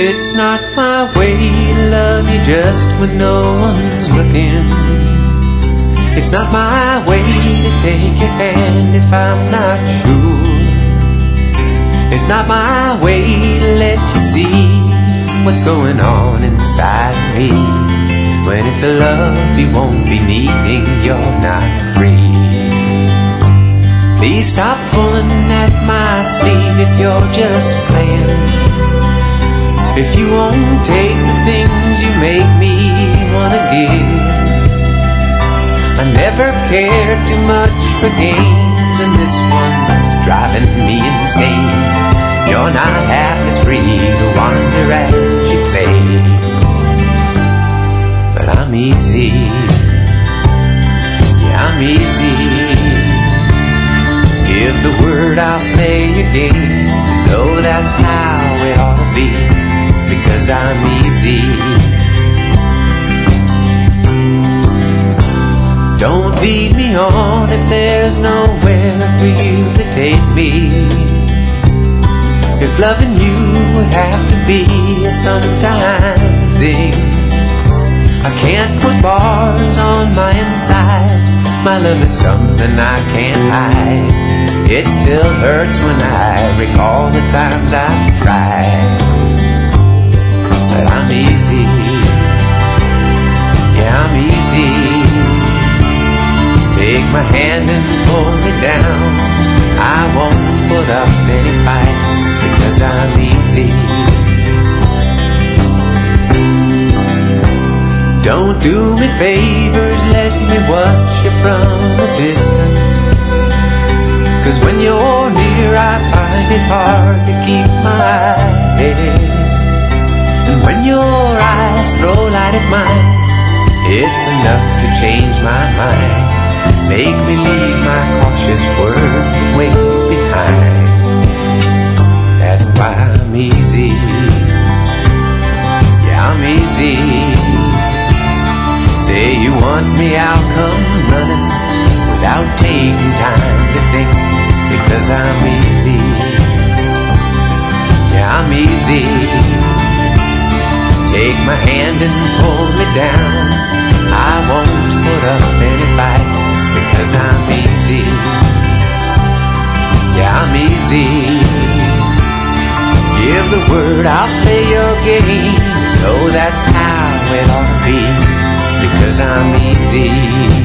It's not my way to love you just when no one's looking. It's not my way to take your hand if I'm not sure. It's not my way to let you see what's going on inside me. When it's a love you won't be needing, you're not free. Please stop pulling at my sleeve if you're just playing. If you won't take the things you make me wanna give. I never cared too much for games, and this one's driving me insane. You're not half as free to wander as you play. But I'm easy, yeah, I'm easy. Give the word, I'll play your game. So that's how it ought to be, because I'm easy. Don't lead me on if there's nowhere for you to take me. If loving you would have to be a sometime thing, I can't put bars on my insides. My love is something I can't hide. It still hurts when I recall the times I've tried. But I'm easy, yeah, I'm easy. Take my hand and pull me down. I won't put up any fight, because I'm easy. Don't do me favors, let me watch you from a distance. 'Cause when you're near I find it hard to keep my head. And when your eyes throw light at mine, it's enough to change my mind. Make me leave my cautious words and ways behind. That's why I'm easy, yeah, I'm easy. Say you want me, I'll come running without taking time to think, because I'm easy, yeah, I'm easy. Take my hand and pull me down. I won't put up any fight, because I'm easy, yeah, I'm easy. Give the word, I'll play your game. So that's how it ought to be, because I'm easy.